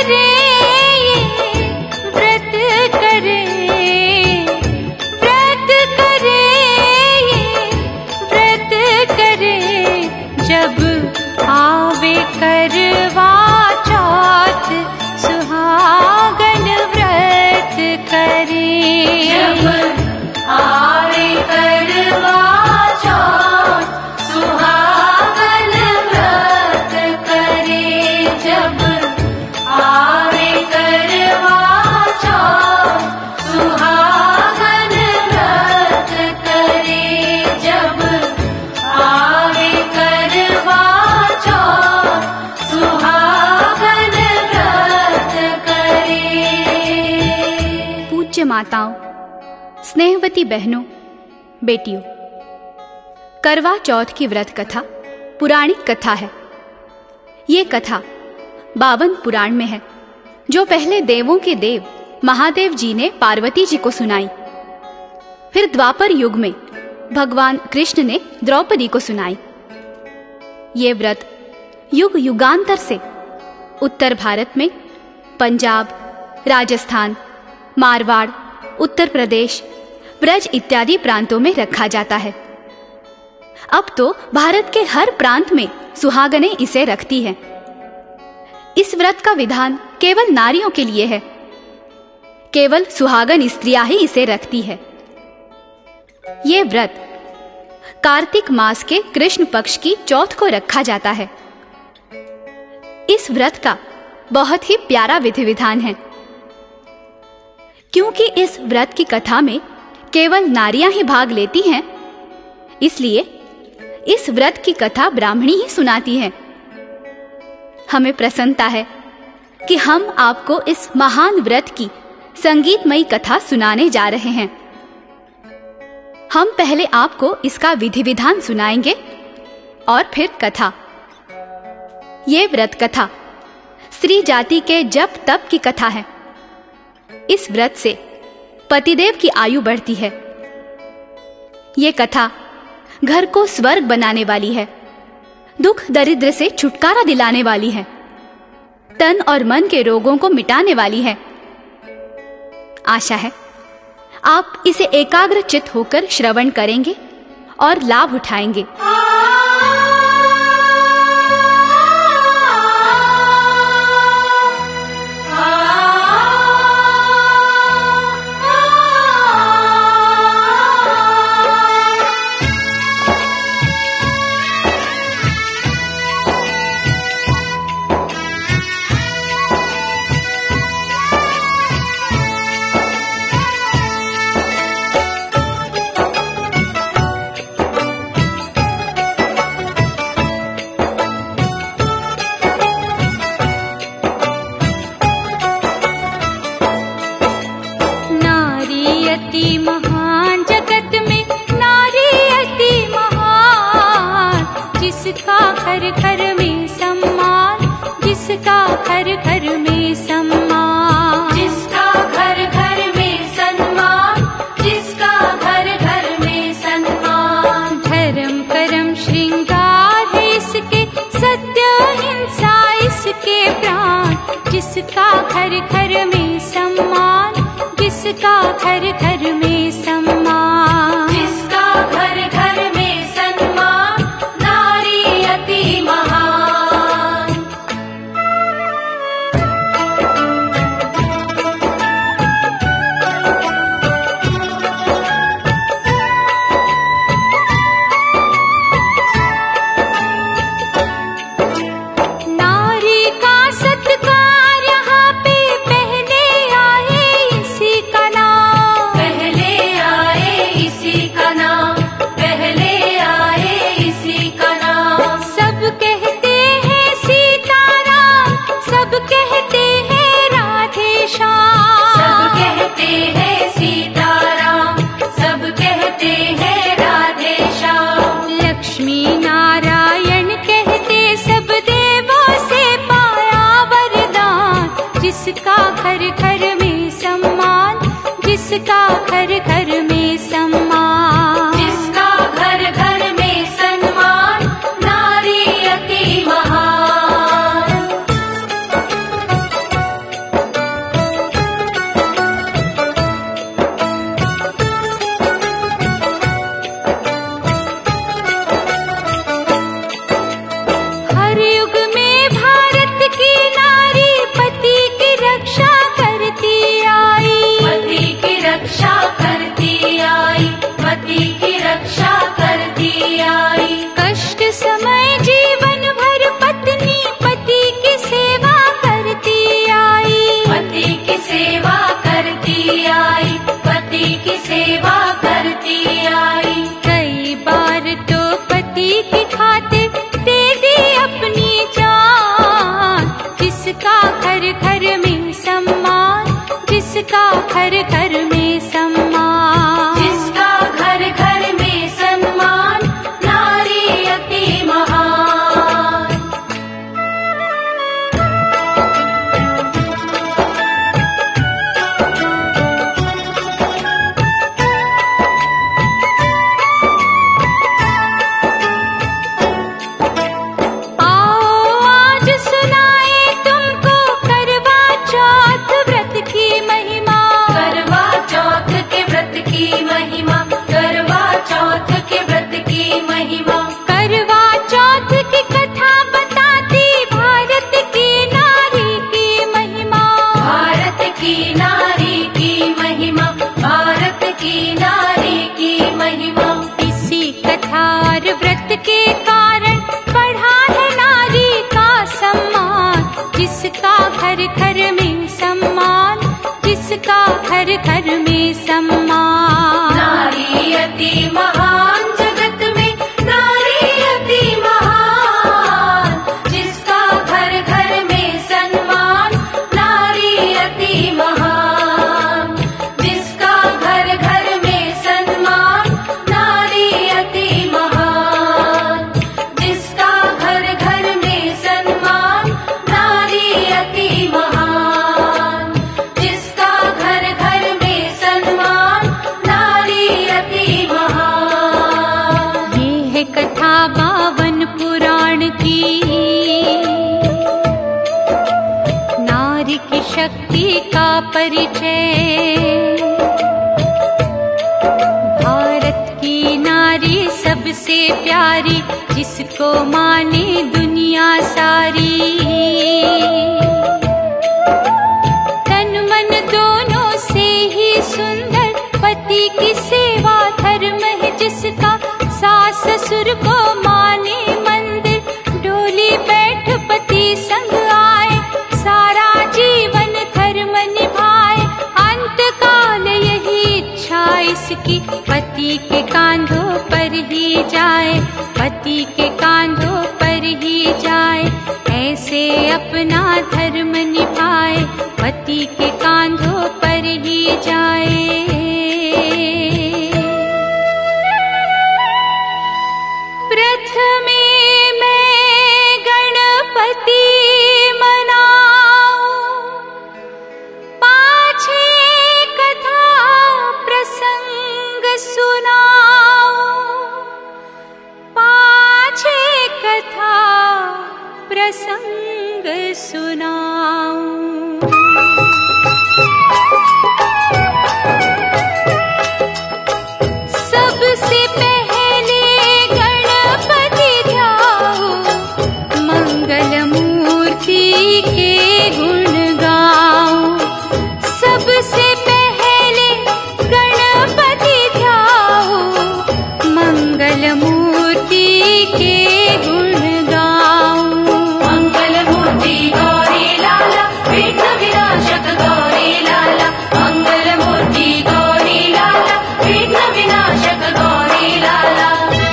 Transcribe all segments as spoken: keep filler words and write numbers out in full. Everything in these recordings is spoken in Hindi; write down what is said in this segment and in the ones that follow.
करे ये व्रत करे, व्रत करे ये व्रत करे, जब आवे करवा चौथ सुहागन व्रत करे, जब आवे करवा चौथ सुहागन व्रत करे, जब आवे करवा चौथ सुहागन व्रत करे, जब आवे करवा चौथ सुहागन व्रत करे। पूज्य माताओं, स्नेहवती बहनों, बेटियों, करवा चौथ की व्रत कथा पुराणिक कथा है। ये कथा बावन पुराण में है, जो पहले देवों के देव महादेव जी ने पार्वती जी को सुनाई। फिर द्वापर युग में भगवान कृष्ण ने द्रौपदी को सुनाई। ये व्रत युग युगांतर से उत्तर भारत में पंजाब, राजस्थान, मारवाड़, उत्तर प्रदेश, ब्रज इत्यादि प्रांतों में रखा जाता है। अब तो भारत के हर प्रांत में सुहागनें इसे रखती हैं। इस व्रत का विधान केवल नारियों के लिए है। केवल सुहागन स्त्रियां ही इसे रखती है। ये व्रत कार्तिक मास के कृष्ण पक्ष की चौथ को रखा जाता है। इस व्रत का बहुत ही प्यारा विधि विधान है। क्योंकि इस व्रत की कथा में केवल नारियां ही भाग लेती हैं, इसलिए इस व्रत की कथा ब्राह्मणी ही सुनाती है। हमें प्रसन्नता है कि हम आपको इस महान व्रत की संगीतमयी कथा सुनाने जा रहे हैं। हम पहले आपको इसका विधि विधान सुनाएंगे और फिर कथा। ये व्रत कथा स्त्री जाति के जप तप की कथा है। इस व्रत से पतिदेव की आयु बढ़ती है। ये कथा घर को स्वर्ग बनाने वाली है, दुख दरिद्र से छुटकारा दिलाने वाली है, तन और मन के रोगों को मिटाने वाली है। आशा है आप इसे एकाग्र चित्त होकर श्रवण करेंगे और लाभ उठाएंगे। जिसका घर घर में सम्मान, जिसका घर घर में सम्मान, जिसका घर घर में सम्मान, जिसका घर घर में सम्मान। धर्म कर्म श्रृंगार है इसके, सत्य हिंसा इसके प्राण। जिसका घर घर में सम्मान, जिसका घर घर में सम्मान, जिसका घर घर में सम्मान, नारी अति महान। नारी का सत्कार यहाँ पे पहले आए इसी का नाम, पहले आए इसी का नाम, पहले आए इसी का नाम। सब कहते हैं सीताराम, सब कहते हैं राधे श्याम, सब कहते हैं सीताराम, सब कहते हैं राधे श्याम। लक्ष्मी नारायण कहते सब देवों से पाया वरदान। जिसका घर घर में सम्मान, जिसका घर घर में सम्मान, जिसका घर घर में सम्मान, नारी अति महान। घर घर में सम्मान, जिसका घर घर में सम्मान, जिसका घर घर में सम्मान, नारी अति महान। के कारण बढ़ा है नारी का सम्मान, जिसका घर घर में सम्मान, जिसका घर घर में सम्मान। नारी अति महान जगत में, नारी अति महान, जिसका घर घर में सम्मान, नारी अति महान, जिसका घर घर में सम्मान, नारी अति महान, जिसका घर घर में सम्मान, नारी अति महान, जिसका घर घर में सम्मान, नारी अति महान। ये है कथा बावन पुराण की, नारी की शक्ति का परिचय। भारत की नारी सबसे प्यारी, जिसको माने दुनिया सारी। तन मन दोनों से ही सुंदर, पति की सेवा धर्म है जिसका। सास ससुर को माने मंदिर, डोली बैठ पति संग आए। सारा जीवन धर्म निभाए, अंत काल यही इच्छा इसकी। पति के कांधों पर ही जाए, पति के कांधों पर ही जाए। ऐसे अपना धर्म निभाए, पति के कांधों पर ही जाए। प्रथमे मैं गणपति मनाऊं, पाछे कथा प्रसंग सुनाऊं, पाछे कथा प्रसंग सुनाऊं। सबसे पहले गणपति ध्याओ, मंगल मूर्ति के गुण गाऊं। सबसे पहले गणपति ध्याओ, मंगल मूर्ति के गुण गाऊं। मंगल मूर्ति गौरी लाला, विघ्न विनाशक गौरी लाला। मंगल मूर्ति गौरी लाला, विघ्न विनाशक गौरी लाला।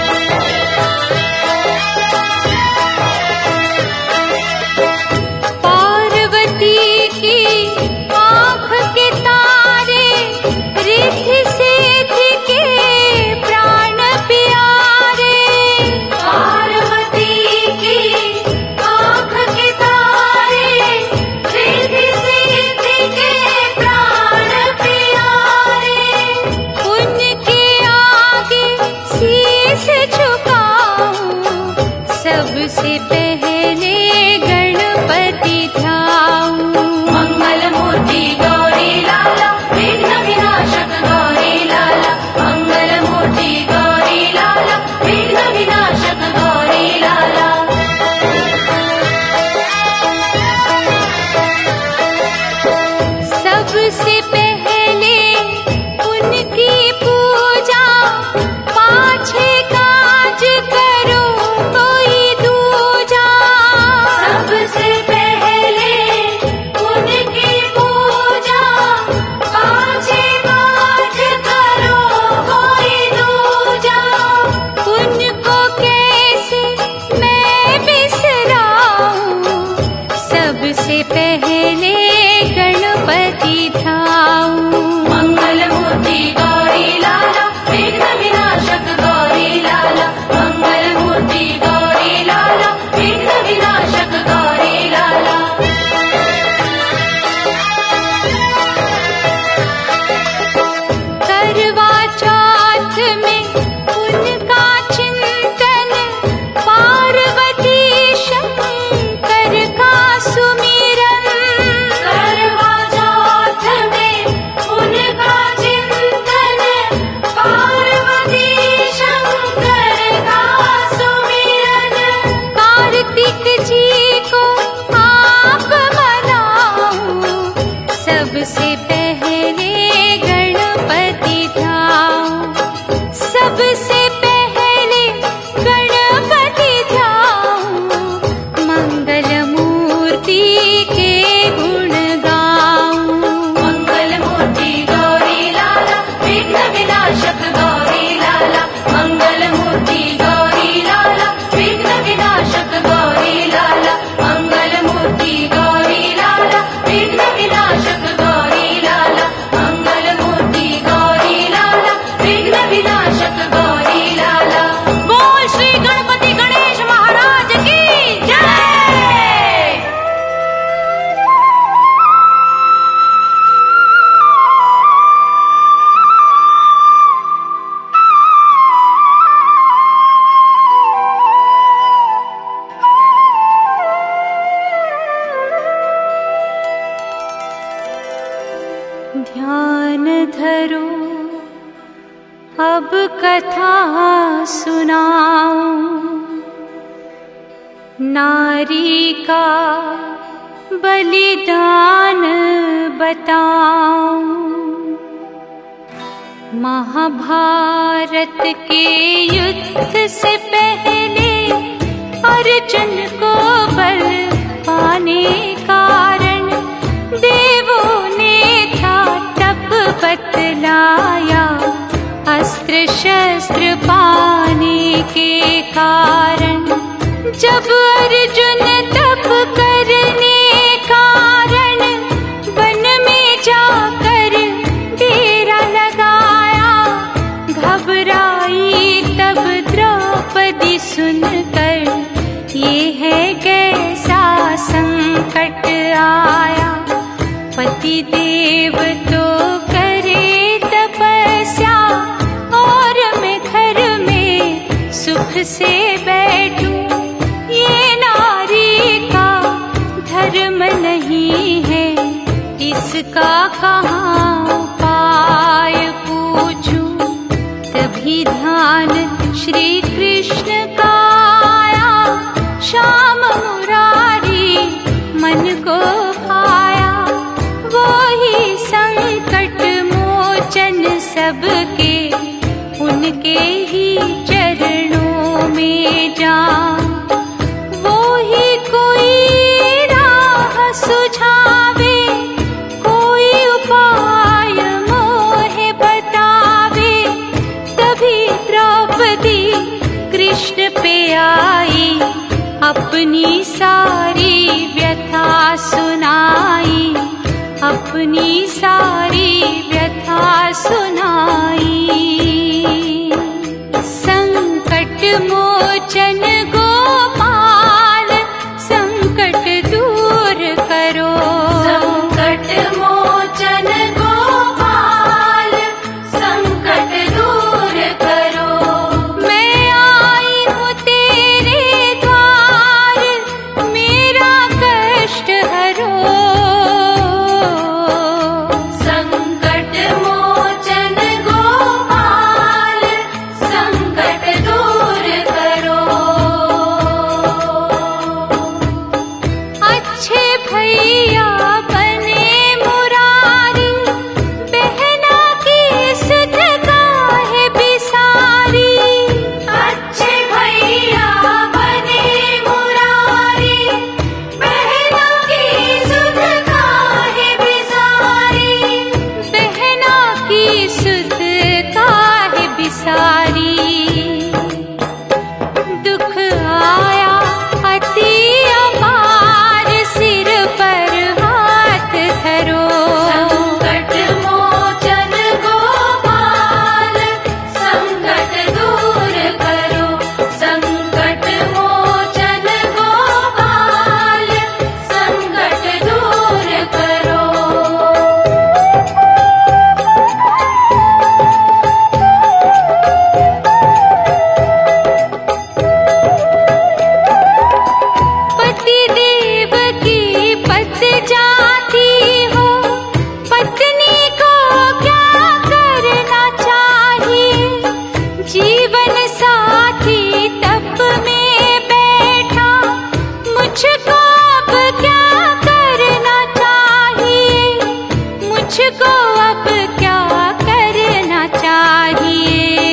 पार्वती की आँख के तारे, रिद्धि सिद्धि के प्राण प्यारे। पार्वती की आँख के तारे, रिद्धि सिद्धि के प्राण प्यारे। उनके आगे शीश झुकाऊं, सबसे पहले गणपति ध्याऊं। मंगल मूर्ति गौरी लाला, विघ्न विनाशक गौरी लाला। मंगल मूर्ति गौरी लाला, विघ्न विनाशक गौरी लाला। सबसे पहले उनकी पूजा, पाछे काज करो कोई दूजा। सबसे पहले उनकी पूजा, पाछे काज करो कोई दूजा। उनको कैसे मैं बिसराऊं, सबसे पहले सबसे पहले गणपति ध्याऊं, सबसे पहले गणपति ध्याऊं, मंगल मूर्ति के गुण गाऊं। मंगल मूर्ति गौरी लाला, विघ्न विनाशक गौरी लाला, मंगल मूर्ति गौरी लाला, विघ्न विनाशक गौरी लाला, मंगल मूर्ति गौरी लाला, विघ्न विनाशक गौरी लाला, मंगल मूर्ति गौरी लाला, विघ्न विनाशक गौरी लाला। बोल श्री गणपति गणेश महाराज की जय। ध्यान धरो अब कथा सुनाऊं, नारी का बलिदान बताऊं। महाभारत के युद्ध से पहले अर्जुन को बल पाने कारण देवों ने था तप बतलाया, अस्त्र शस्त्र पाने के कारण। जब अर्जुन तप करने कारण वन में जाकर डेरा लगाया, घबराई तब द्रौपदी सुनकर ये है कैसा संकट आया। पति देव तो करे तपस्या और मैं घर में सुख से बैठूं, ये नारी का धर्म नहीं है, इसका कहाँ उपाय पूछूं। तभी ध्यान श्री कृष्ण का आया, श्याम मुरारी मन को भाया। वो ही संकट मोचन सबके, उनके ही चरणों में जाऊं। वो ही कोई राह सुझावे, कोई उपाय मोहे बतावे। तभी द्रौपदी कृष्ण पे आई, अपनी सारी व्यथा सुनाई, अपनी सारी व्यथा सुनाई। संकट मोचन गोपाल, संकट दूर करो। संकट मोचन गोपाल, संकट दूर करो। मैं आई हूँ तेरे द्वार, मेरा कष्ट हरो। संकट मोचन गोपाल, मुझको अब क्या करना चाहिए?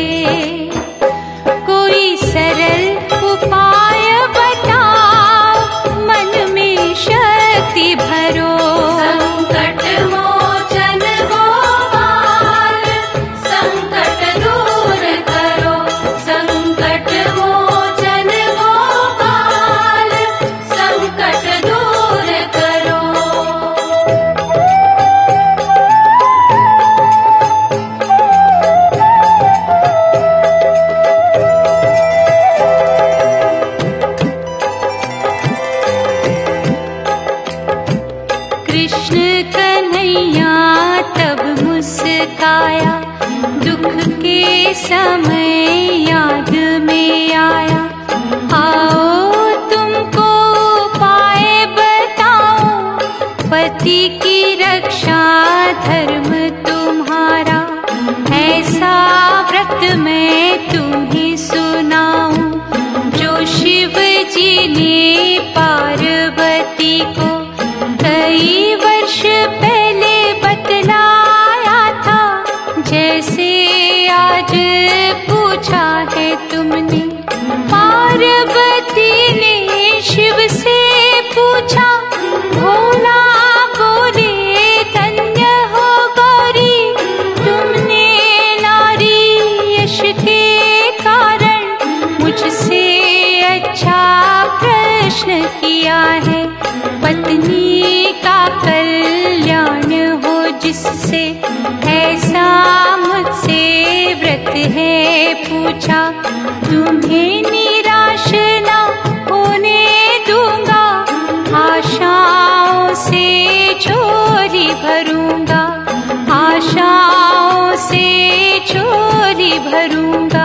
कोई सरल उपाय बताओ, मन में शक्ति भरो। संकट मोचन गोपाल, संकट दूर करो। संकट मोचन गोपाल, संकट दूर करो। कृष्ण कन्हैया तब मुस्काया, दुख के समय याद में आया। आओ तुमको उपाय बताऊं, पति की रक्षा धर्म तुम्हारा। ऐसा व्रत मैं तुम्हें सुनाऊं, जो शिव जी ने पार्वती को कई वर्ष पहले बतलाया था। जैसे आज पूछा है तुमने, पार्वती ने शिव से पूछा। भोला बोले धन्य हो गौरी, तुमने नारी यश के कारण मुझसे अच्छा प्रश्न किया है। पत्नी का कल्याण हो जिससे, ऐसा मुझसे व्रत है पूछा। तुम्हें निराश न होने दूंगा, आशाओं से झोली भरूंगा। आशाओं से झोली भरूंगा।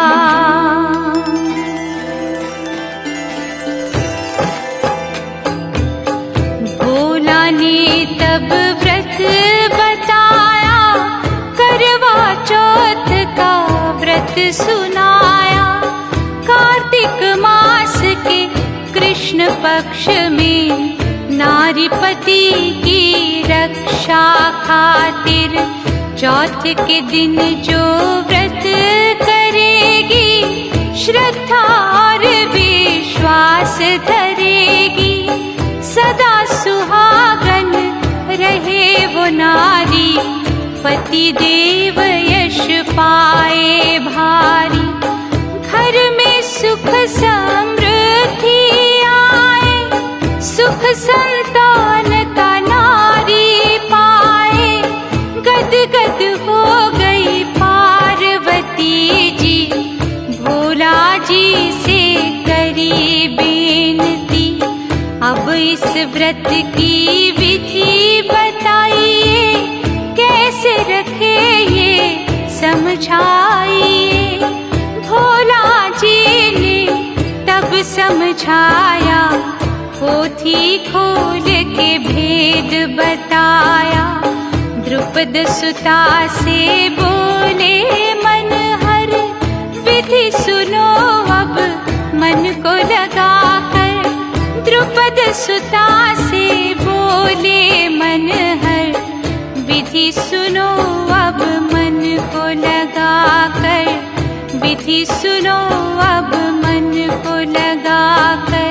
तब व्रत बताया, करवा चौथ का व्रत सुनाया। कार्तिक मास के कृष्ण पक्ष में, नारीपति की रक्षा खातिर, चौथ के दिन जो व्रत करेगी, श्रद्धा और विश्वास धरेगी, सदा सुहागन रहे वो नारी। पति देव यश पाए भारी, घर में सुख समृद्धि आए। सुख संतान का नारी पाए, गद गद हो गई पार्वती जी। भोला जी से करी बेनती, अब इस व्रत की विधि बताइए। कैसे रखे ये समझाइए। भोला जी ने तब समझाया, पोथी खोल के भेद बताया। द्रुपद सुता से बोले मनहर, विधि सुनो अब मन को लगाकर। द्रुपद सुता से बोले मनहर, विधि सुनो अब मन को लगाकर। विधि सुनो अब मन को लगाकर।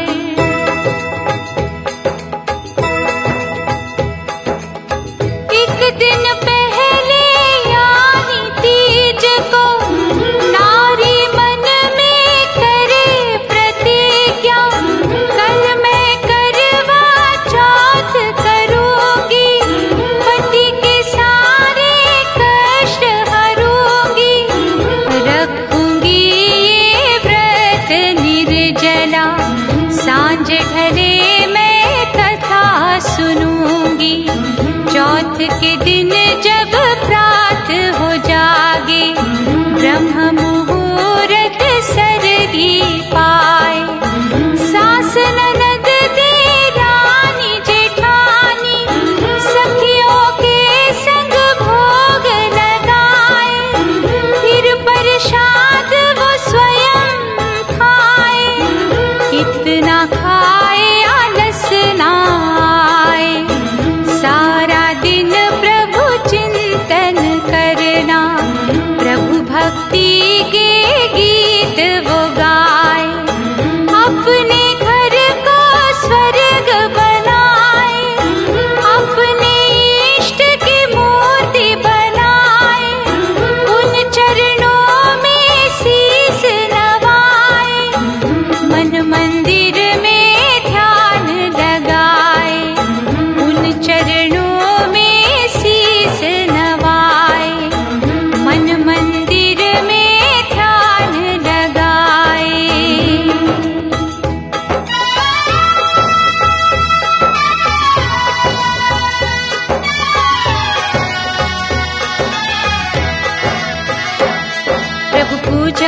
एक दिन पहले यानी तीज को, नारी मन में करे प्रतिज्ञा। कल मैं करवा चौथ करूंगी, पति के सारे कष्ट हरूंगी। रखूंगी ये व्रत निर्जला, सांझ ढले मैं कथा सुनूंगी। चौथ के दिन जब प्रात हो जागे, ब्रह्म मुहूर्त सरगी पाए। सास ननद देरानी जेठानी, सखियों के संग भोग लगाए। फिर प्रसाद वो स्वयं खाए, कितना खाए आलस ना आए। सारा दिन प्रभु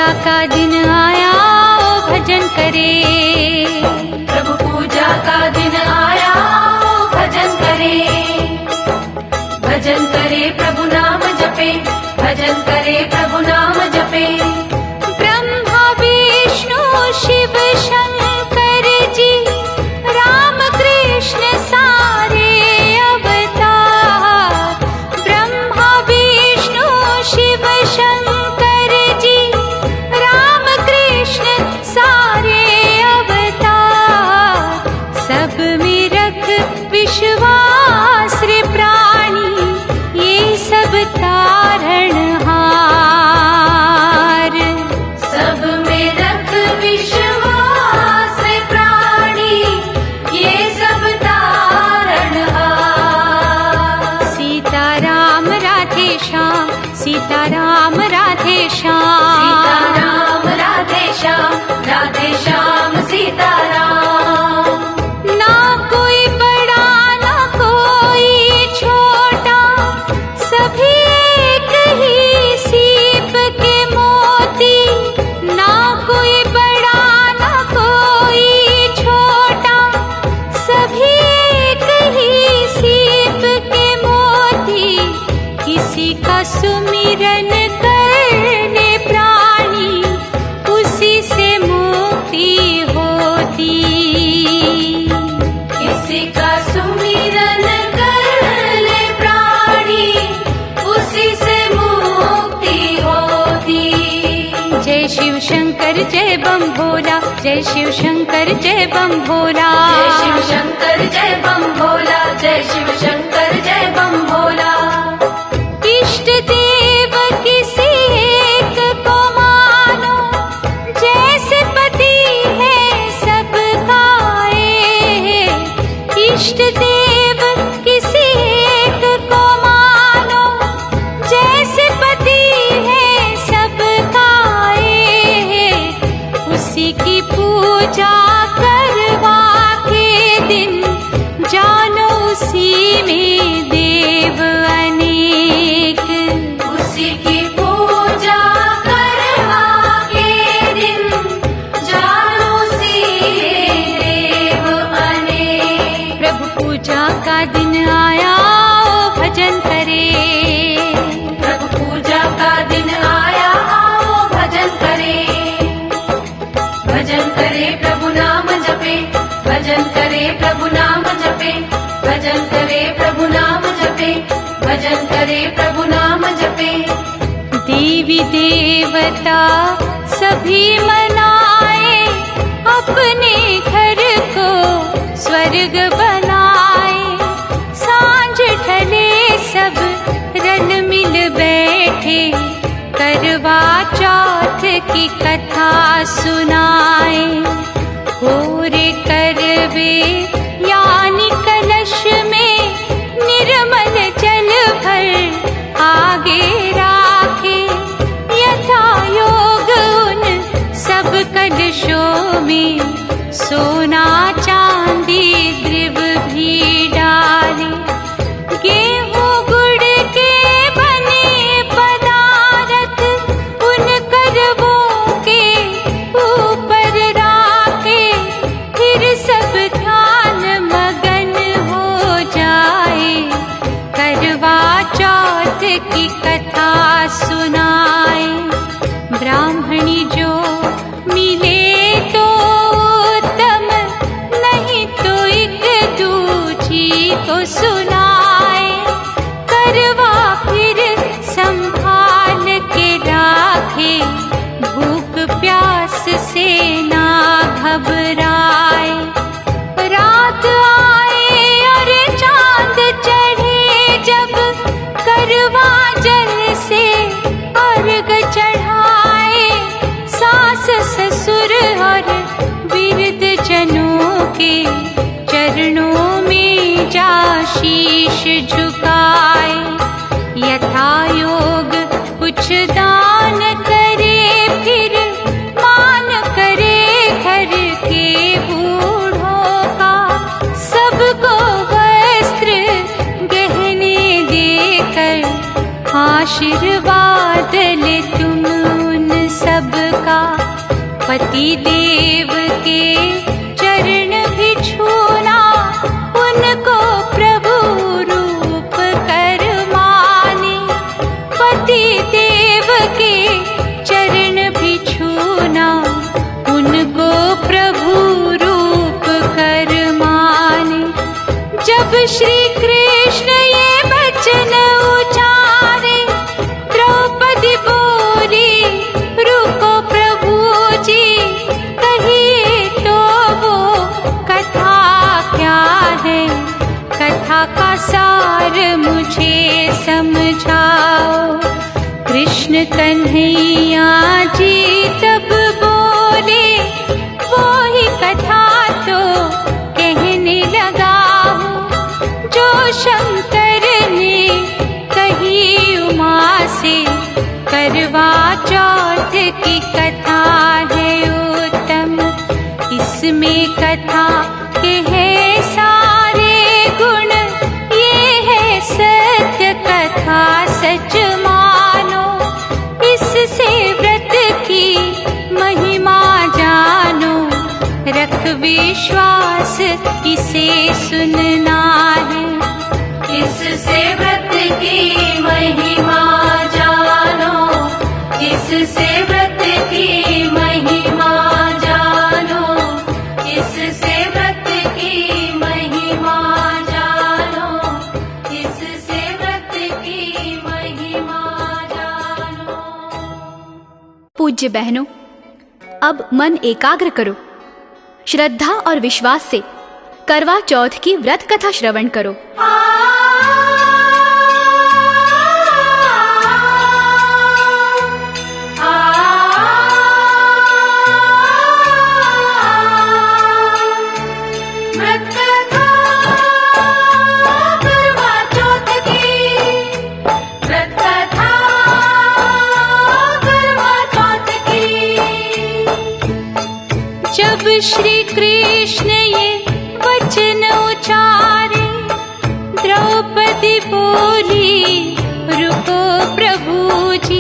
पूजा का दिन आया ओ भजन करे, प्रभु पूजा का दिन आया ओ भजन करे, भजन करे प्रभु नाम जपे, भजन करे प्रभु नाम जपे। ब्रह्मा विष्णु शिव शंकर जी राम कृष्ण सारे अवतार, ब्रह्मा विष्णु शिव शंकर जी राम कृष्ण सारे अवतार, सब में रख विश्वास रे प्राणी, ये सब तारणहार, सब में रख विश्वास रे प्राणी, ये सब तारणहार। सीताराम राधे श्याम, सीताराम राधे श्याम, सीताराम राधे श्याम, राधे श्याम सीताराम। ना कोई बड़ा ना कोई छोटा, सभी एक ही सीप के मोती, ना कोई बड़ा ना कोई छोटा, सभी एक ही सीप के मोती, किसी का सुमिरन करने प्राणी, उसी से मुक्ति होती, किसी का सुमिरन कर ले प्राणी, उसी से मुक्ति होती। जय शिव शंकर जय बम भोला, जय शिव शंकर जय बम भोला, जय शिव शंकर जय बम भोला, जय शिव शंकर जय बम भोला। इष्ट देव किसी एक को मानो, जैसे पति है सबका एक, इष्ट देव किसी एक को मानो, जैसे पति है सबका एक, उसी की पूजा करवा के दिन, जानो उसी में देव अनेक, उसी की पूजा करवा के दिन, जानो उसी देव अनेक। प्रभु पूजा का दिन आया ओ भजन करे, प्रभु पूजा का दिन आया आओ भजन करे, भजन करे प्रभु नाम जपे, भजन करे प्रभु नाम जपे, भजन करे प्रभु नाम जपे, भजन करे प्रभु नाम जपे। देवी देवता सभी मनाए, अपने घर को स्वर्ग बनाए, सांझ ढले सब रल मिल बैठे, करवा चौथ की कथा सुनाए, होरे करवे यानी कलश में निर्मल जल भर आगे राखे, यथा योग उन सब कलशों में सोना चांदी द्रव भी डाले, गेहूं गुड़ के बने पदार्थ उन करवों के ऊपर राखे, फिर सब ध्यान मगन हो जाए, करवा चौथ की कथा सुनाए। ब्राह्मणी जो मिले तो उत्तम, नहीं तो एक दूजी को सुनाए, करवा फिर संभाल के राखे, भूख प्यास से ना घबराए। रात आए और चांद चढ़े जब, करवा जल से अर्घ चढ़ाए, सास ससुर और विरध जनों के चरणों में जा शीश झुकाए, यथा योग कुछ दान करे, फिर मान करे घर के बूढ़ों का, सबको वस्त्र गहने देकर आशीर्वाद ले तुम उन सब जिसका पति देव के चरण भी छूना, उनको प्रभु रूप कर माने। पति देव के चरण भी छूना, उनको प्रभु रूप कर माने। जब श्री कृष्ण ये वचन उचारे, द्रौपदी बोली रुको प्रभु जी, कहिए तो वो कथा क्या है, कथा का सार मुझे समझाओ। कृष्ण कन्हैया जी तब बोले, वो ही कथा तो कहने लगा हूँ, जो शंकर ने कही उमा से। करवा चौथ की कथा है उत्तम, इसमें कथा के है सारे गुण। ये है सत्य कथा सच मानो, इससे व्रत की महिमा जानो। रख विश्वास इसे सुनना है, इससे व्रत की महिमा जानो। इससे व्रत की महिमा जानो, इससे व्रत की महिमा जानो, इससे व्रत की महिमा जानो। पूज्य बहनों, अब मन एकाग्र करो, श्रद्धा और विश्वास से करवा चौथ की व्रत कथा श्रवण करो। जब श्री कृष्ण ये वचन उचारे, द्रौपदी बोली रुको प्रभु जी,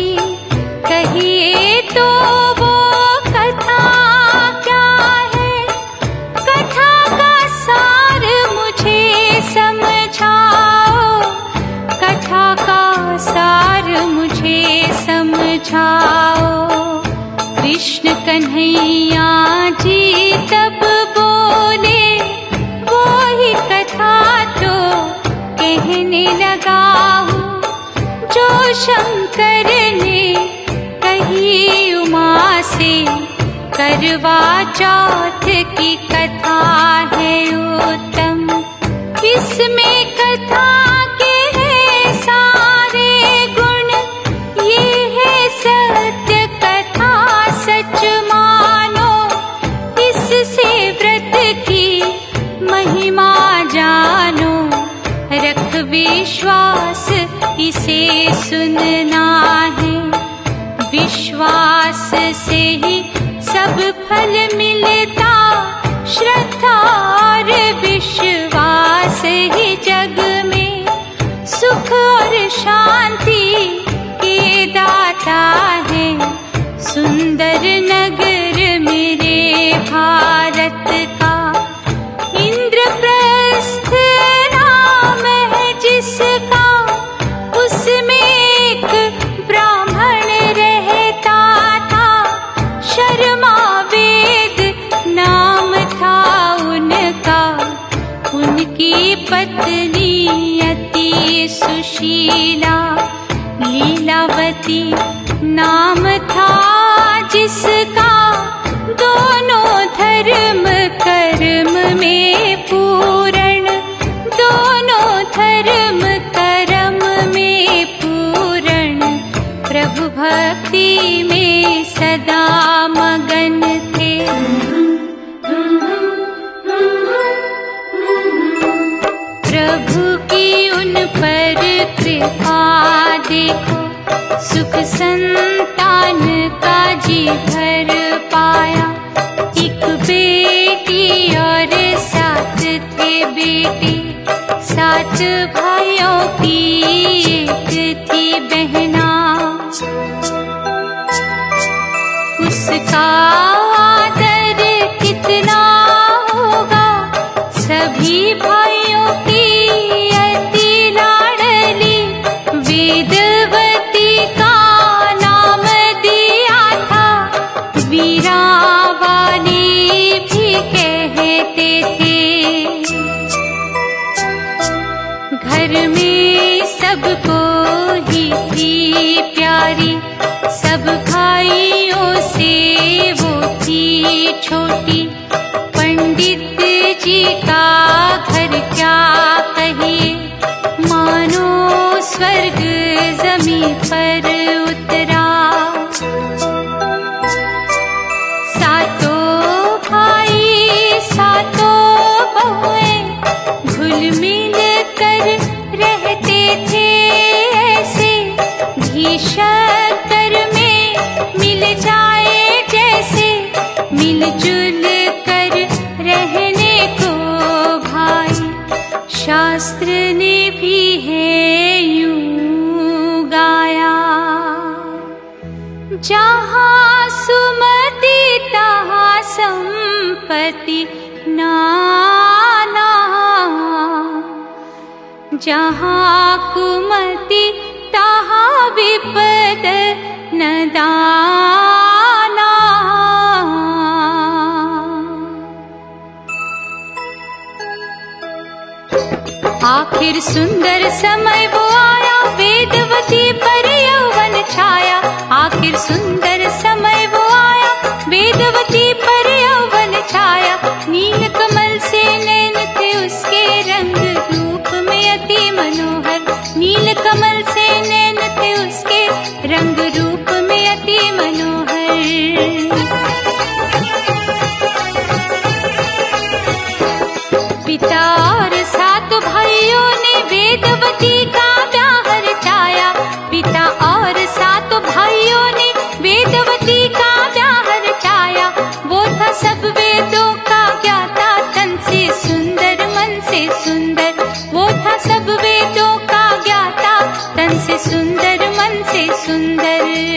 कहिए तो वो कथा क्या है, कथा का सार मुझे समझाओ। कथा का सार मुझे समझाओ। कृष्ण कन्हैया जी तब बोले, वो ही कथा तो कहने लगा हूँ, जो शंकर ने कही उमा से। करवा चौथ की कथा है उत्तम, इसमें कथा के है सारे गुण। ये है सत्य कथा सच मानो, इससे व्रत की महिमा जानो। रख विश्वास इसे सुनना है, विश्वास से ही सब फल मिलता। श्रद्धा और विश्वास ही जग में सुख और शांति के दाता है। सुंदर नगर मेरे भारत का, इंद्रप्रस्थ नाम है जिसका। उसमें एक ब्राह्मण रहता था, शर्मा वेद नाम था उनका। उनकी पत्नी अति सुशीला, लीलावती नाम था जिसका। दोनों धर्म कर्म में पूर्ण, दोनों धर्म कर्म में पूर्ण। प्रभु भक्ति में सदा मगन थे। प्रभु की उन पर कृपा देखो, सुख संतान का जी भर पाया। एक बेटी और सात थे बेटे, सात भाइयों की एक थी बहना। उस सबको ही थी प्यारी, सब भाइयों से वो थी छोटी। पंडित जी का घर क्या कहिए, मानो स्वर्ग जमीन पर उतरा। सातों भाई सातों बहुएं घुल मिल कर रहते थे ऐसे, घी शक्कर में मिल जाए जैसे, मिलजुल कर रहने को भाई। शास्त्र ने भी है यूं गाया, जहाँ सुमति तहाँ संपत्ति नाना, जहाँ कुमति तहाँ विपद न दाना। आखिर सुंदर समय वो आया, वेदवती पर यौवन छाया। आखिर सुंदर समय वो आया, वेदवती पर यौवन छाया। नील कमल से नैन थे उसके, रंग रूप में अति मनोहर। नील कमल से नैन थे उसके, रंग रूप में अति मनोहर। पिता और सात भाइयों ने वेदवती का ब्याह रचाया। पिता और सात भाइयों ने वेदवती का ब्याह रचाया। वो था सब वेदों का ज्ञाता, तन से सुंदर मन से सुंदर। वो था सब वेदों का ज्ञाता, तन से सुंदर मन से सुंदर।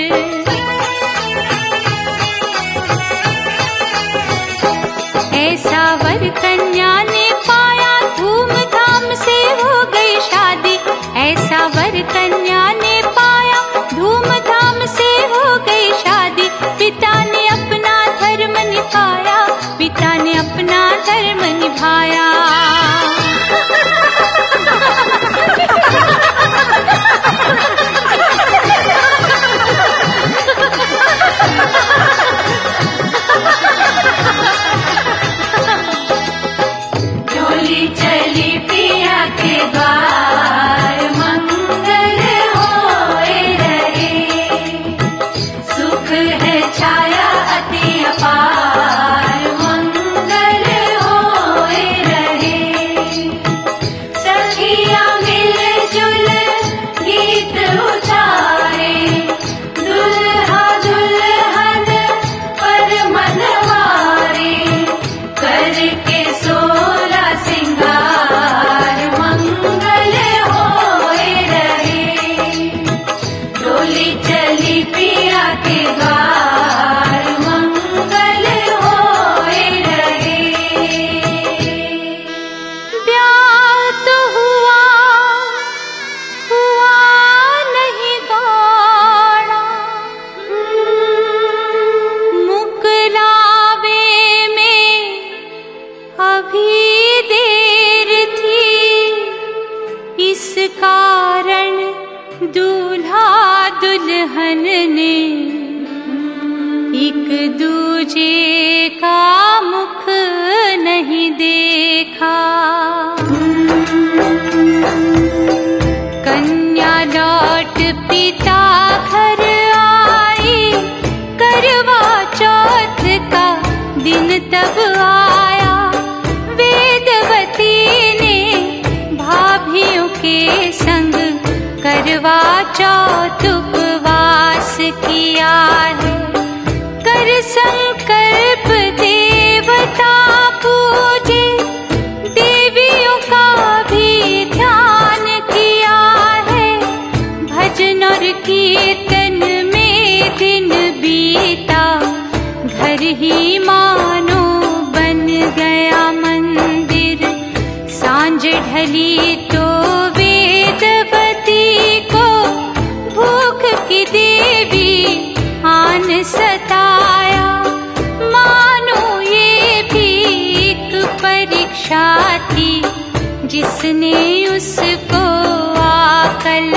ऐसा वर कन्या ने पाया, धूमधाम से हो गई शादी। ऐसा वर कन्या ने पाया, धूमधाम से हो गई शादी। पिता ने अपना धर्म निभाया, पिता ने अपना धर्म निभाया। डोली चली पिया के द्वार, मंगल होए रहे। सुख है छाया अति अपार, मंगल होए रहे। सखियां मिलजुल गीत उचारे, दुल्हा दुल्हन पर मनवारे। करके सोला सिंगार, मंगल होए रहे। डोली चली पिया के द्वार, मंगल होए रहे। ब्याह तो हुआ हुआ नहीं गाना, मुकलावे में अभी देर थी। इस कारण दूल्हा दुल्हन ने एक दूजे का मुख नहीं देखा। कन्या लौट पिता घर आई, करवा चौथ का दिन तब आया। वेदवती ने भाभियों के संग करवा चौथ उपवास किया है। कर संकल्प देवता पूजे, देवियों का भी ध्यान किया है। भजन और कीर्तन में दिन बीता, घर ही मानो बन गया मंदिर। सांझ ढली तो वेदवती को भूख की देवी आन सताया। मानो ये भी एक परीक्षा थी, जिसने उसको आकल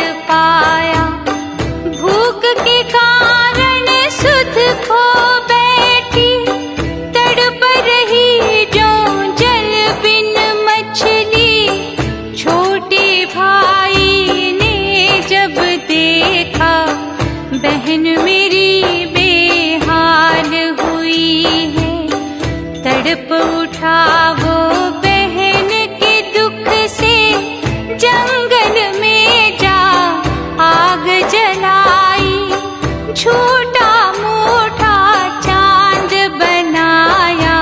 बहन मेरी बेहाल हुई है, तड़प उठा वो बहन के दुख से, जंगल में जा आग जलाई, छोटा मोटा चांद बनाया,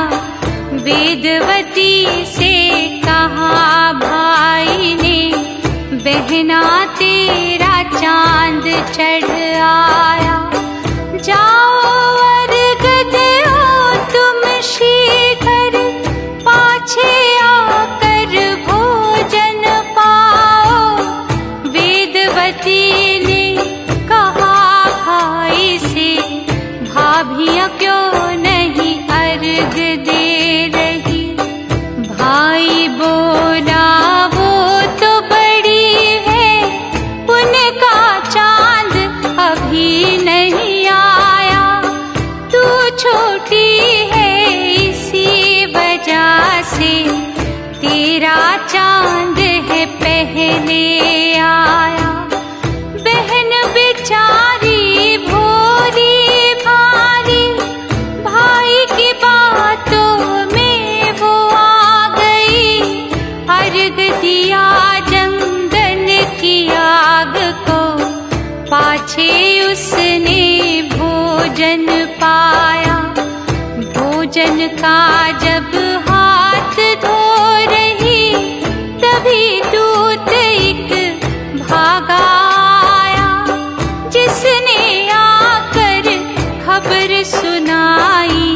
वेदवती से कहा भाई ने, बहना तेरा चांद चढ़ आया, जाओ अर्घ दो तुम शीघ्र, पाछे आकर भोजन पाओ। वेदवती ने कहा भाई से, भाभियाँ क्यों नहीं अर्घ दे रही। भाई बोला वो तो बड़ी है, उनका चांद अभी नहीं आया, तू छोटी है इसी वजह से, तेरा चांद है पहले आया। बहन बेचारी भोली भारी, भाई की बातों में वो आ गई, अर्घ दिया जंगल की आग को, पाछे उसने भोजन पाया। भोजन का जब हाथ धो रही, तभी दूत एक भागा आया, जिसने आकर खबर सुनाई,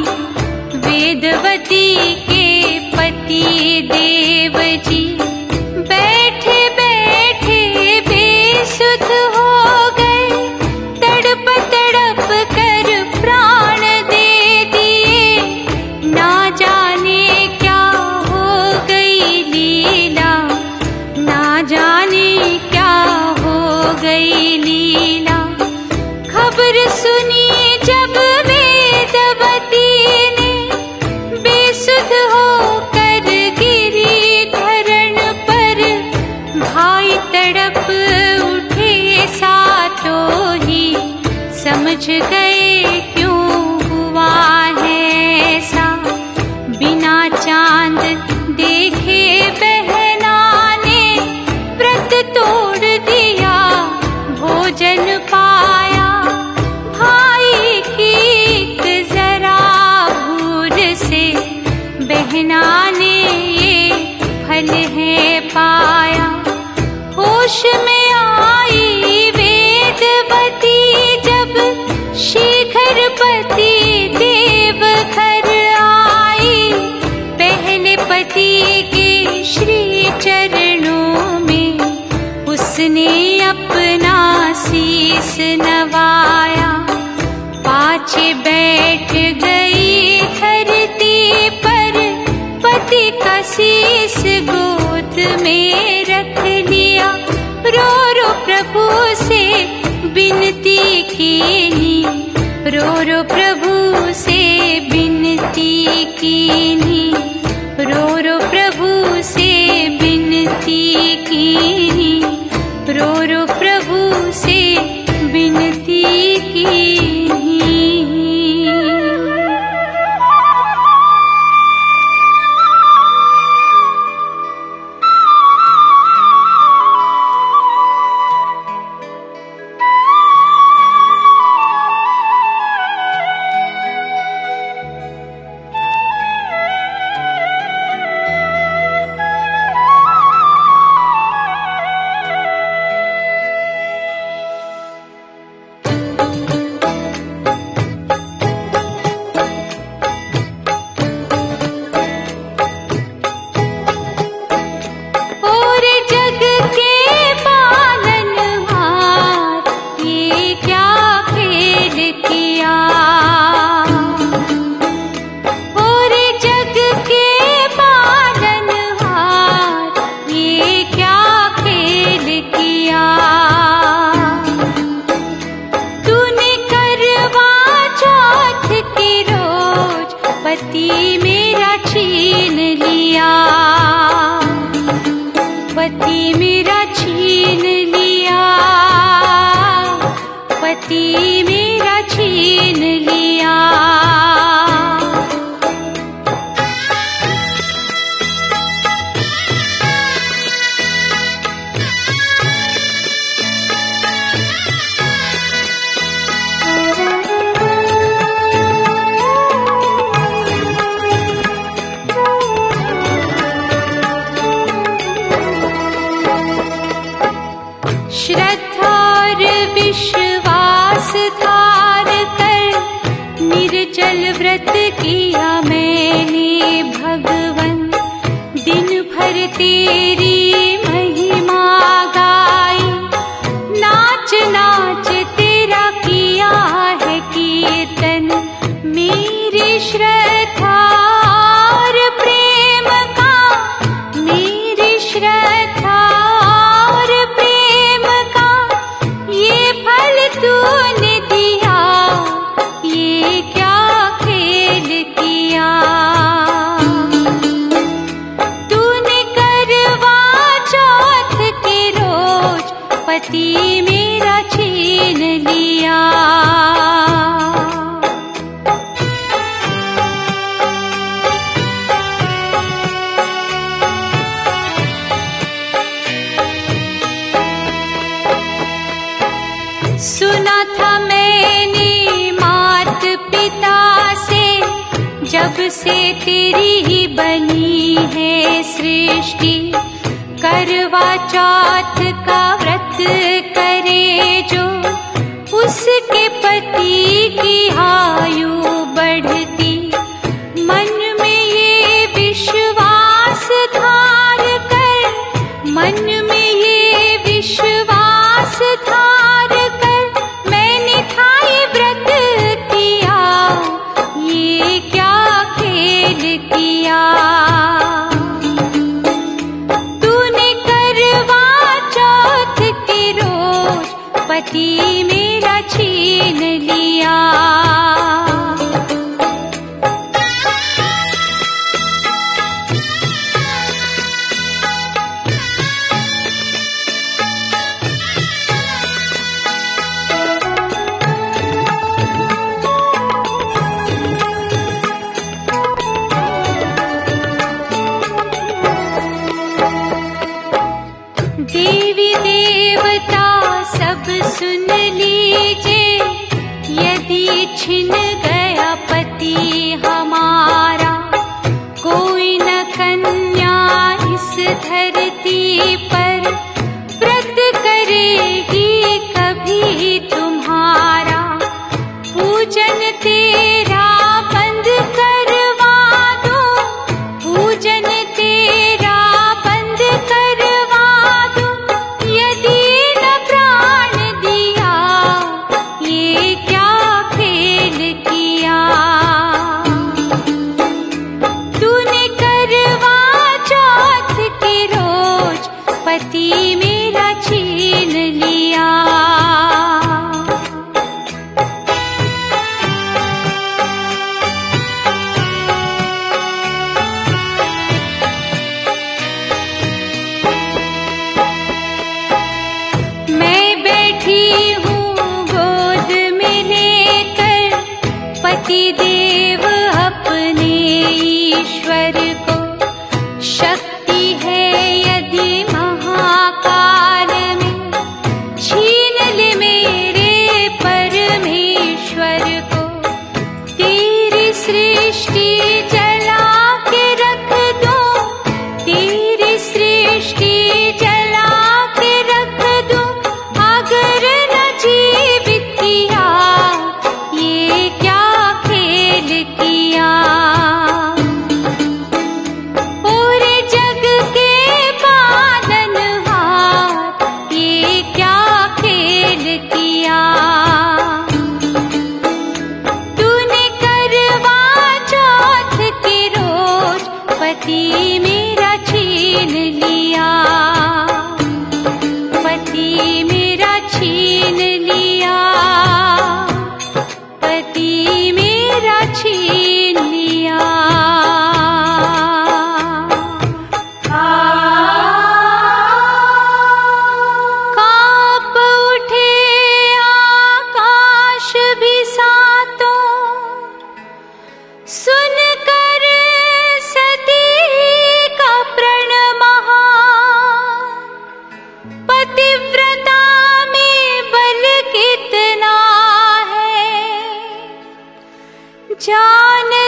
वेदवती के पति देव जी बैठे बैठे बेसुध हो गए, तड़प तड़प कर प्राण दे दिए, ना जाने क्या हो गई लीला, ना जाने क्या हो गई लीला। खबर सुनी जब वेदवती ने, बेसुध होकर गिरी धरण पर, भाई तड़प उठे साथों ही, समझ गए क्यों हुआ है ऐसा। बिना चांद देखे बहना ने व्रत तोड़ दिया, भोजन पाया। भाई की एक जरा भूल से, बहना ने ये फल है पाया। होश में आई वेदवती जब, शीघ्र पति देव घर आई, पहले पति के श्री चरणों में, उसने अपना शीस नवाया। पाछे बैठ गई धरती पर, पति का शीस गोद में रख लिया। रो रो प्रभु से बिनती कीनी, रो रो प्रभु से बिनती कीनी, रो रो प्रभु से बिनती कीनी, रो रो प्रभु से बिनती कीनी। और विश्वास धार कर निर्जल व्रत किया मैंने भगवन। दिन भर तेरी महिमा गाई, नाच नाच तेरा किया है कीर्तन। मेरी श्रद्धा और प्रेम का, मेरी श्रद्धा और प्रेम का ये फल तूने दिया, ये क्या खेल किया। तूने करवा चौथ के रोज पति मेरा छीन लिया। सुना था मैंने मात पिता से, जब से तेरी ही बनी है सृष्टि। करवा चौथ का व्रत करे जो, उसके पति की आयु बढ़ती। मन में ये विश्वास धार कर, मन में ये विश्वास धार कर मैंने थाई व्रत किया, ये क्या खेल किया। तूने करवा चौथ के रोज पति मेरा छीन लिया। देवी देवता सब सुन लीजिए, यदि छिन गया पति हमारा, कोई न कन्या इस धरती पर व्रत करेगी कभी तुम्हारा। पूजन तेरा बंद करवा दो, पूजन तेरा बंद करवा दो, यदि न प्राण दिया, ये क्या खेल किया। तूने करवा चौथ के रोज पति मेरा छीन लिया। मैं बैठी हूँ गोद में लेकर, पति देव अपने ईश्वर को। शक्ति है यदि महाकाल में, छीन ले मेरे परमेश्वर को। तेरी सृष्टि जला के रख दो, तेरी सृष्टि जला के रख दो, अगर न जीवित किया, ये क्या खेल किया। पूरे जग के पालनहार, ये क्या खेल किया। तूने करवा चौथ के रोज पति मेरा छीन लिया, पति मेरा छीन लिया, पति मेरा छीन लिया। कांप उठे आकाश भी सातों, सुन कर सती का प्रण महान। पतिव्रता में बल कितना है, जान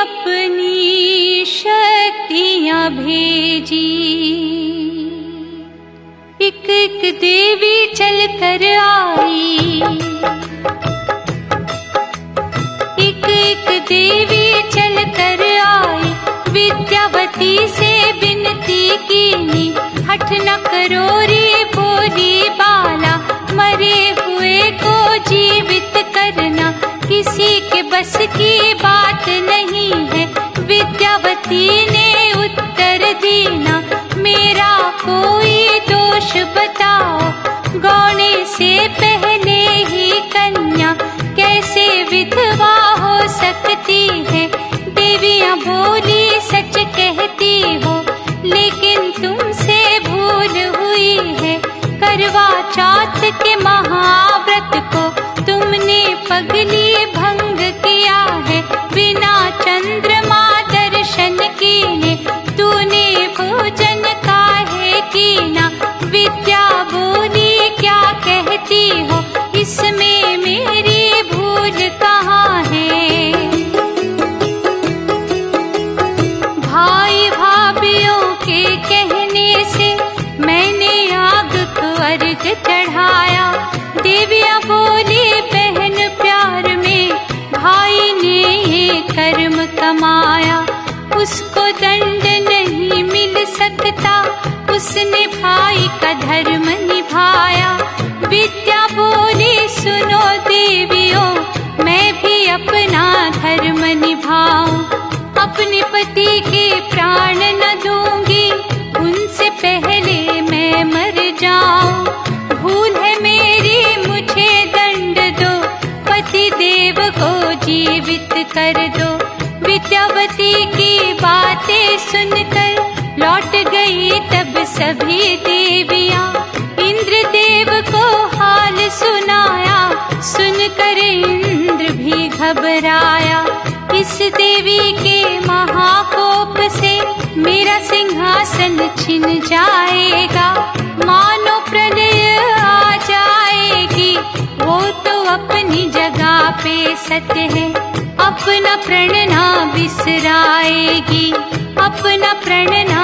अपनी शक्तियां भेजी। एक एक देवी चल कर आई, एक एक देवी चल कर आई, विद्यावती से विनती कीनी। हठ न करो रे बोली बाला, मरे हुए को जीवित करना किसी के बस की बात नहीं है। विद्यावती ने उत्तर दीना, मेरा कोई दोष बताओ, गौने से पहले ही कन्या कैसे विधवा हो सकती है। देवियां बोली सच कहती हो, लेकिन तुमसे भूल हुई है। करवा चौथ के महाव्रत को तुमने पगली भंग किया है। बिना चंद्रमा दर्शन कीने तूने भोजन काहे कीना। विद्या बोली क्या कहती हो, इसमें मेरी भूल कहाँ है। भाई भाभीयों के कहने से मैंने आग को अर्घ चढ़ाया। देवियां बोली बहन प्यार में भाई ने ये कर्म कमाया। उसको दंड नहीं मिल सकता, उसने भाई का धर्म निभाया। विद्या बोली सुनो देवियों, मैं भी अपना धर्म निभाऊं। अपने पति के प्राण न दूंगी, उनसे पहले मैं मर जाऊं। भूल है मेरी मुझे दंड दो, पति देव को जीवित कर दो। विद्यावती की बातें सुनकर लौट गई तब सभी देवियां। इंद्रदेव को हाल सुनाया, सुनकर इंद्र भी घबराया। इस देवी के महाकोप से मेरा सिंहासन छिन जाएगा। मानो प्रलय आ जाएगी, वो तो अपनी जगह पे सत्य है। अपना प्रण ना बिसराएगी, अपना प्रण ना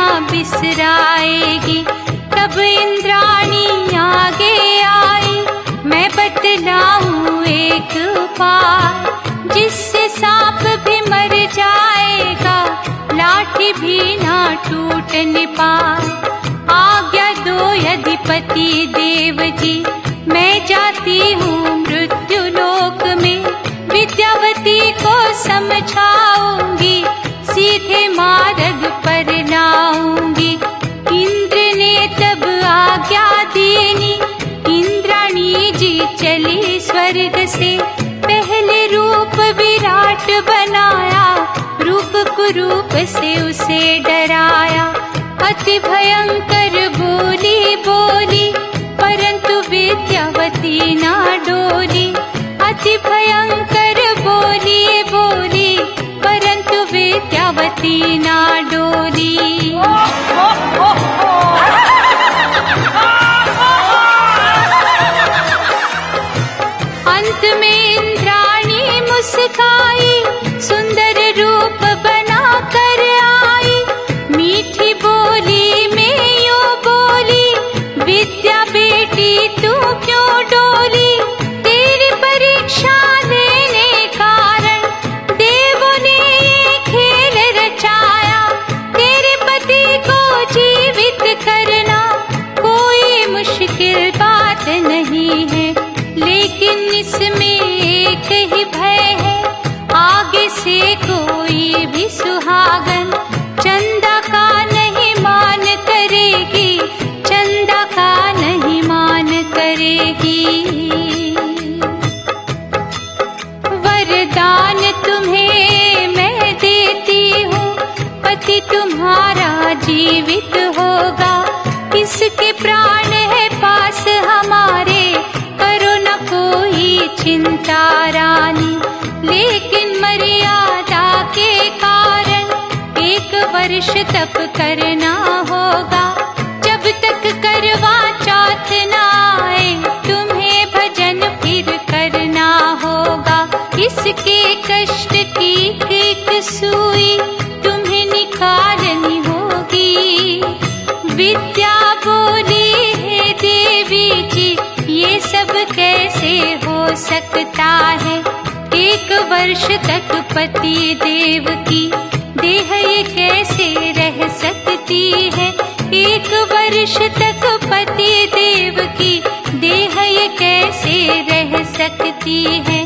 बिसराएगी। तब इंद्राणी आगे आई, मैं बतलाऊं एक उपाय, जिससे सांप भी मर जाएगा, लाठी भी ना टूटने पाए। आज्ञा दो यधिपति देव जी, मैं जाती हूँ मृत्यु लोक में। विद्यावती को समझाऊंगी, सीधे मार्ग पर लाऊंगी। इंद्र ने तब आज्ञा दीनी, इंद्राणी जी चली स्वर्ग से। पहले रूप विराट बनाया, रूप कुरूप से उसे डराया। अति भयंकर बोली बोली, परंतु विद्यावती ना डोली। अति भयंकर बोली बोली, परंतु विद्यावती ना डोली। अंत में इंद्राणी मुस्काई, सुंदर रूप बना कर आई। मीठी बोली में यूं बोली, विद्या बेटी तू क्यों डोली। तेरी परीक्षा लेने कारण देवों ने ये खेल रचाया। तेरे पति को जीवित करना कोई मुश्किल बात नहीं है, लेकिन इसमें एक ही भय है, आगे से कोई भी सुहागन चंदा का नहीं मान करेगी, चंदा का नहीं मान करेगी। वरदान तुम्हें मैं देती हूँ, पति तुम्हारा जीवित होगा। किसके प्राण है पास हमारे, करो न कोई चिंता रानी। लेकिन मर्यादा के कारण एक वर्ष तप करना होगा। जब तक करवा चौथ न आए, तुम्हें भजन फिर करना होगा। इसके कष्ट की एक सुई सकता है। एक वर्ष तक पति देव की देह ये कैसे रह सकती है। एक वर्ष तक पति देव की देह ये कैसे रह सकती है।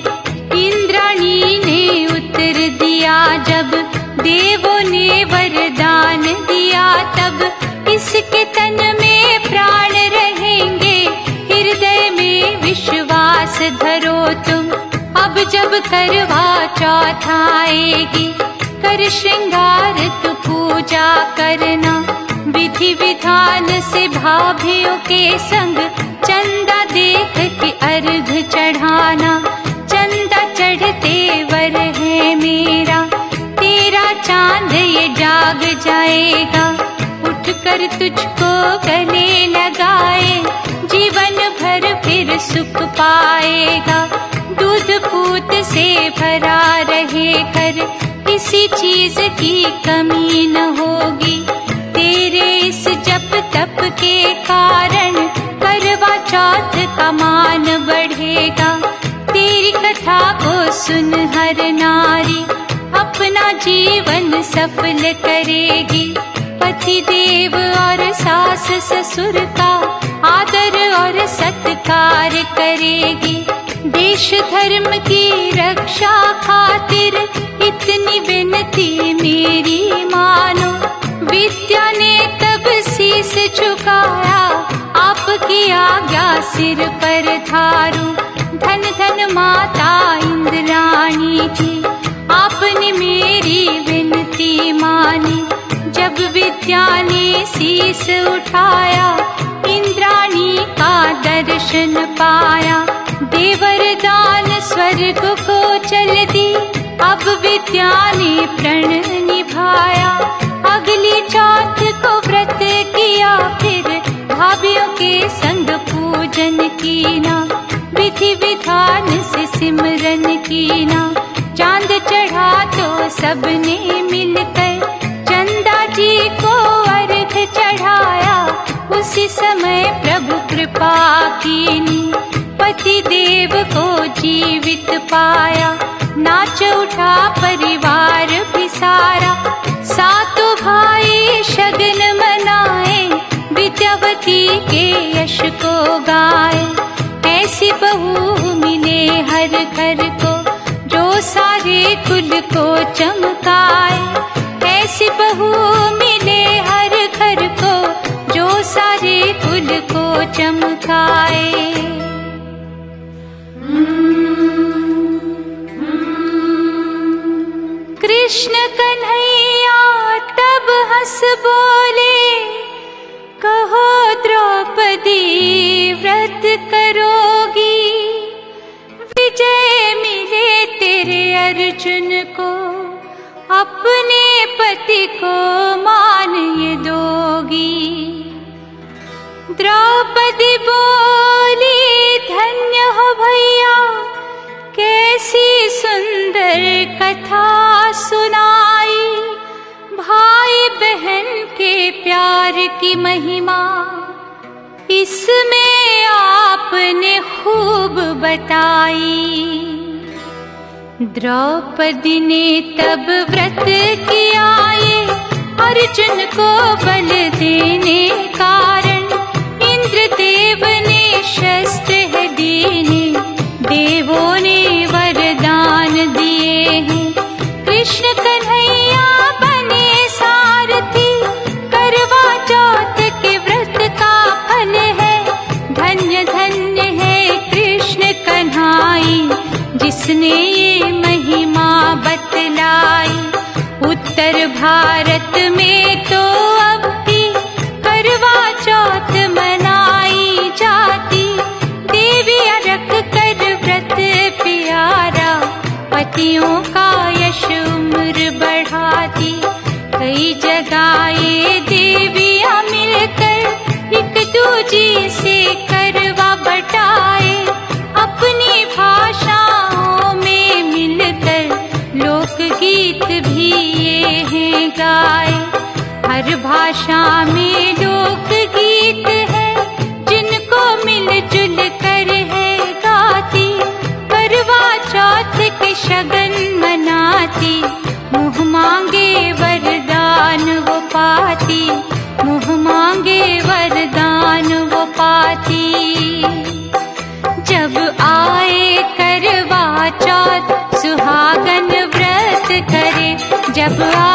इंद्राणी ने उत्तर दिया जब देवों ने वरदान दिया, तब इसके तन में प्राण रहेंगे, हृदय में विश्वास धरो तुम। अब जब करवा चौथ आएगी, कर श्रृंगार तू पूजा करना, विधि विधान से भाभियों के संग चंदा देख के अर्घ चढ़ाना। चंदा चढ़ते वर है मेरा, तेरा चांद ये जाग जाएगा, उठकर तुझको गले लगाए, जीवन भर फिर सुख पाएगा। दूध पूत से भरा रहे घर, किसी चीज की कमी न होगी। तेरे इस जप तप के कारण करवा चौथ का मान बढ़ेगा। तेरी कथा को सुन हर नारी अपना जीवन सफल करेगी। पति देव और सास ससुर का आदर और सत्कार करेगी। देश धर्म की रक्षा खातिर इतनी विनती मेरी मानो। विद्या ने तब शीस झुकाया, आपकी आज्ञा सिर पर धारू। धन धन माता इंद्राणी जी, आपने मेरी विनती मानी। जब विद्या ने शीस उठाया, इंद्राणी का दर्शन पाया। देवरदान स्वर्ग को चल दी, अब विद्या ने प्रण निभाया। अगली चौथ को व्रत किया, फिर भाभियों के संग पूजन कीना। विधि विधान से सिमरन कीना। चांद चढ़ा तो सबने मिलकर चंदा जी को अर्घ चढ़ाया। उसी समय प्रभु कृपा कीनी, पति देव को जीवित पाया। नाच उठा परिवार भी सारा, सातों भाई शगन मनाए, विद्यावती के यश को गाए। ऐसी बहू मिले हर घर को, जो सारे कुल को चमकाए। ऐसी बहू मिले हर घर को, जो सारे कुल को चमकाए। कृष्ण कन्हैया तब हंस बोले, कहो द्रौपदी व्रत करोगी। विजय मिले तेरे अर्जुन को, अपने पति को मान ये दोगी। द्रौपदी बोली, धन्य हो भैया, कैसी सुंदर कथा सुनाई। भाई बहन के प्यार की महिमा इसमें आपने खूब बताई। द्रौपदी ने तब व्रत किया ये, अर्जुन को बल देने कारण। इंद्रदेव ने शस्त्र है दीने, देवों ने वरदान दिए हैं। कृष्ण कन्हैया बने सारथी, करवा चौथ के व्रत का फल है। धन्य धन्य है कृष्ण कन्हाई, जिसने ये महिमा बतलाई। उत्तर भारत में तो अब भी करवा चौथ मनाई जाती। देवियाँ रख कर व्रत प्यारा, पतियों का यश उम्र बढ़ाती। कई जगह ये देवियाँ मिलकर एक दूजी से करवा बटाए। अपनी भाषाओं में मिलकर लोकगीत भी ये हैं गाए। हर भाषा में लोकगीत है, जिनको मिलजुल कर है गाती। अब